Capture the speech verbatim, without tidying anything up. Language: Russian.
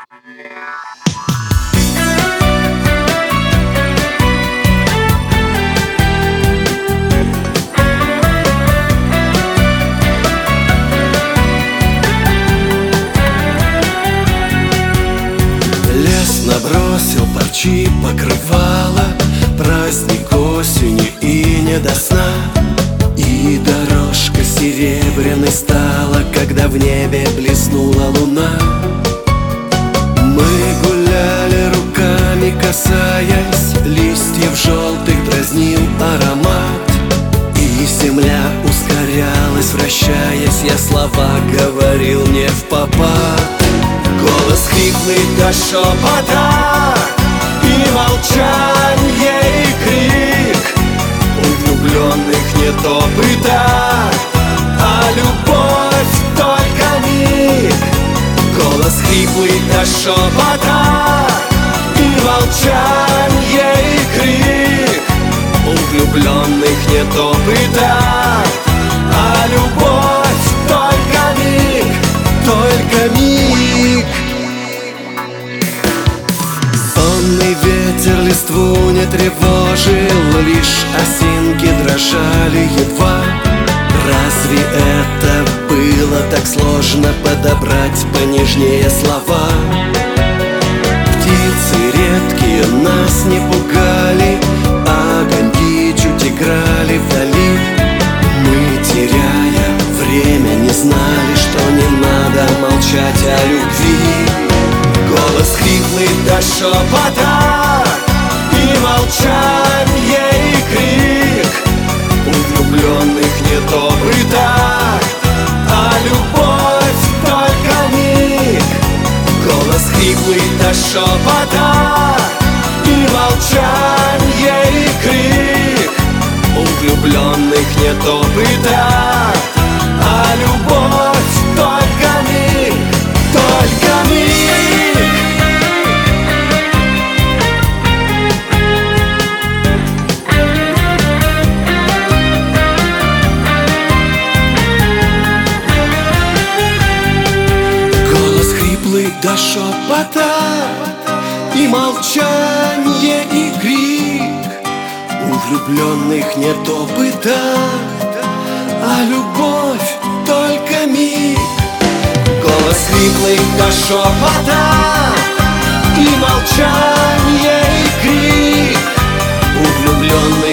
Набросил парчи покрывала, праздник осени и не до сна. И дорожка серебряной стала, когда в небе блеснула луна. Мы гуляли руками, касаясь листьев желтых, дразнил аромат. И земля ускорялась, вращаясь, я слова говорил не впопад. Голос хриплый до шепота, и молчанье, и крик. У влюбленных не то пыток, а любовь только миг. Голос хриплый до шепота, и молчанье, и крик. У влюбленных не то пыток, а любовь только миг, только миг. Сонный ветер листву не тревожил, лишь осинки дрожали едва. Разве это было так сложно подобрать понежнее слова? Птицы редкие нас не пугали, огоньки чуть играли вдали. Мы, теряя время, не знали, что не надо молчать о любви. Голос хриплый до шепота, и молчанье, и крик. У влюбленных не то пыток, а любовь только миг. Голос хриплый до шепота, и молчанье, и крик. У влюбленных не то пыток, а любовь только миг, только миг. Голос хриплый до шепота, и молчанье, и крик. У влюбленных не то пыток, а любовь только миг. Голос хриплый до шепота, и молчанье, и крик. У влюбленных